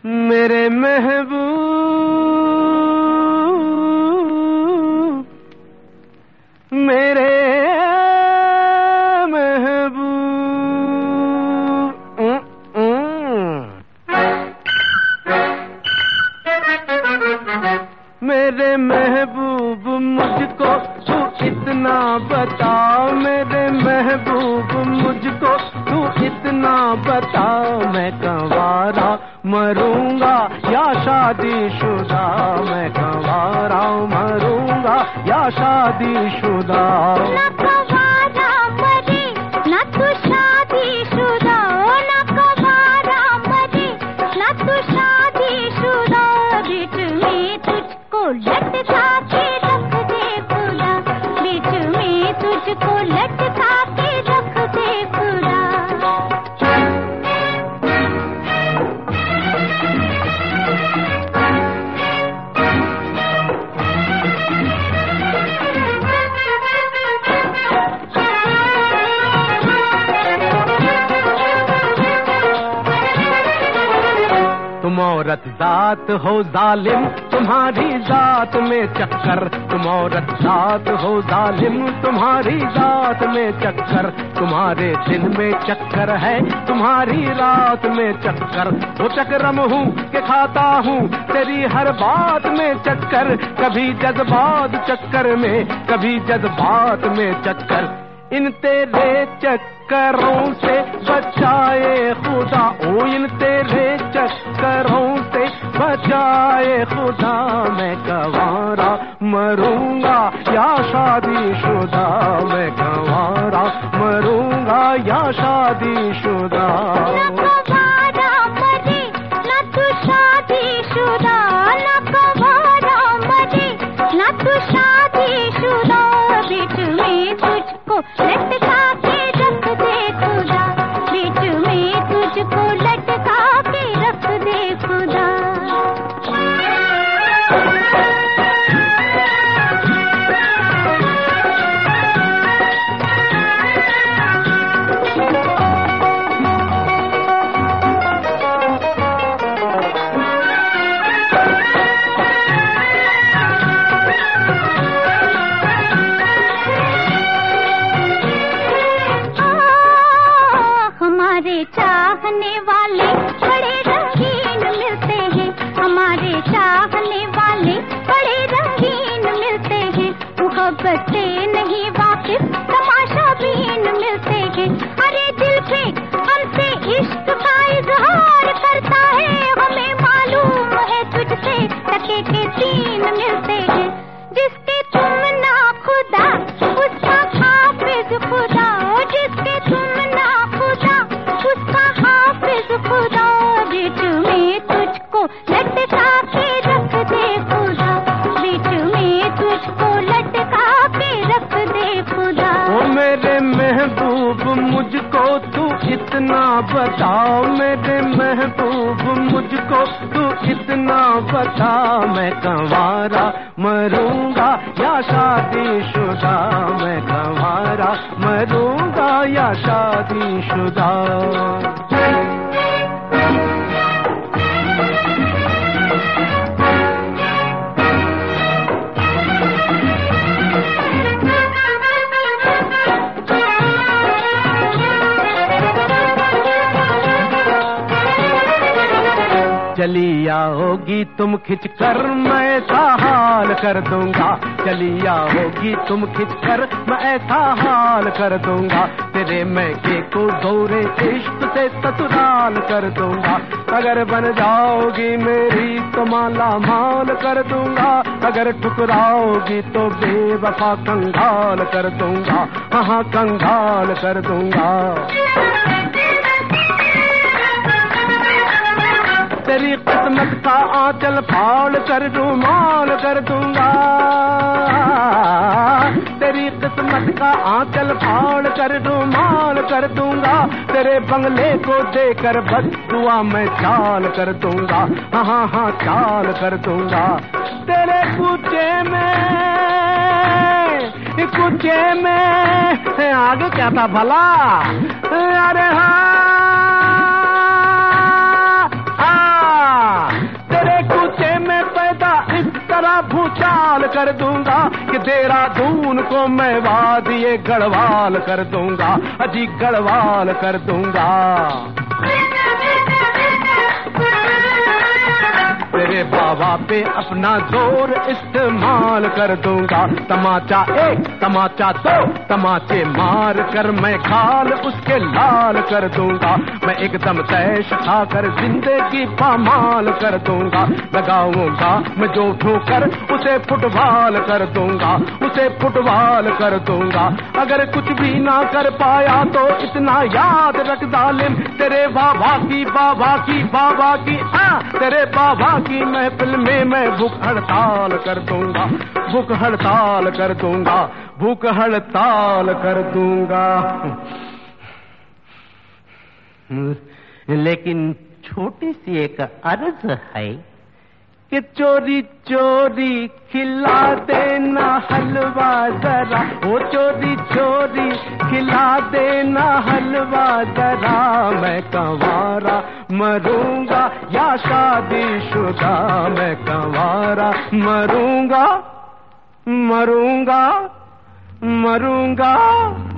मेरे महबूब, मेरे मेरे महबूब मुझको तू इतना बता, मेरे महबूब मुझको तू इतना बता, मैं कंवारा मरूंगा या शादीशुदा, मैं कंवारा मरूंगा या शादीशुदा। ना कंवारा मरे ना तू शादीशुदा, ना कंवारा मरे ना तू शादीशुदा, बीच में तुझको लटका के रख दे खुदा, बीच में तुझको लटका के रख दे खुदा। तुम औरत जात हो जालिम, तुम्हारी जात में चक्कर, तुम औरत जात हो जालिम, तुम्हारी जात में चक्कर, तुम्हारे दिन में चक्कर है, तुम्हारी रात में चक्कर, वो चक्रम हूँ कि खाता हूँ तेरी हर बात में चक्कर, कभी जज्बात चक्कर में, कभी जज्बात में चक्कर, इन तेरे चक्करों से बचाए खुदा, ओ इन तेरे चक्करों से बचाए खुदा, मैं कंवारा मरूंगा या शादीशुदा, मैं कंवारा मरूंगा या शादीशुदा। ना कंवारा मरे ना तू शादीशुदा, ना कंवारा मरे ना तू शादीशुदा, बीच में तुझको लटका के रख दे खुदा, बीच में तुझको लटका के रख दे खुदा। हमारे चाहने वाले बड़े रंगीन मिलते हैं, हमारे चाहने वाले बड़े रंगीन मिलते हैं, मोहब्बत से नहीं वाकिफ तमाशा बीन मिलते हैं, अरे दिल पे हमसे इश्क का इजहार करता है, हमें मालूम है तुझसे टके के तीन मिलते हैं, जिसके तुम ना खुदा उसका हाफिज खुदा, जिसके तुम ना खुदा उसका हाफिज खुदा, बीच में तुझको लटका के रख दे खुदा, बीच में तुझको लटका के रख दे खुदा। ओ मेरे महबूब मुझको तू इतना बता, मेरे महबूब मुझको तू इतना बता, मैं कंवारा मरूंगा या शादीशुदा, मैं कंवारा मरूंगा या शादीशुदा। चली आओगी तुम खिंचकर मैं ऐसा हाल कर दूंगा, चली आओगी तुम खिंचकर मैं ऐसा हाल कर दूंगा, तेरे मैके को दौरे इश्क से ससुराल कर दूंगा, अगर बन जाओगी मेरी तो माला माल कर दूंगा, अगर ठुकराओगी तो बेवफा कंगाल कर दूंगा, हाँ कंगाल कर दूंगा। तेरी किस्मत का आंचल फाड़ कर रुमाल कर दूंगा, तेरी किस्मत का आंचल फाड़ कर रुमाल कर दूंगा, तेरे बंगले को देकर बस दुआ मैं चाल कर दूंगा, हाँ हाँ चाल कर दूंगा, तेरे कूचे में आगे क्या था भला, अरे हाँ चाल कर दूंगा कि देहरादून को मैं वादिये गढ़वाल कर दूंगा, अजी गढ़वाल कर दूंगा। तेरे बाबा पे अपना जोर इस्तेमाल कर दूंगा, तमाचा एक तमाचा दो तमाचे मार कर मैं खाल उसके लाल कर दूंगा। मैं एकदम तैश खाकर जिंदगी पामाल कर दूंगा, लगाऊंगा मैं जो ठोकर उसे फुटबॉल कर दूंगा, उसे फुटबॉल कर दूंगा। अगर कुछ भी ना कर पाया तो इतना याद रख जालिम, तेरे बाबा की बाबा की बाबा की तेरे बाबा की महफिल में मैं भूख हड़ताल कर दूंगा, भूख हड़ताल कर दूंगा, भूख हड़ताल कर दूंगा। लेकिन छोटी सी एक अर्ज है कि चोरी चोरी खिला देना हलवा जरा, ओ चोरी चोरी खिला देना हलवा जरा। मैं कंवारा मरूंगा या शादीशुदा, मैं कंवारा मरूंगा मरूंगा मरूंगा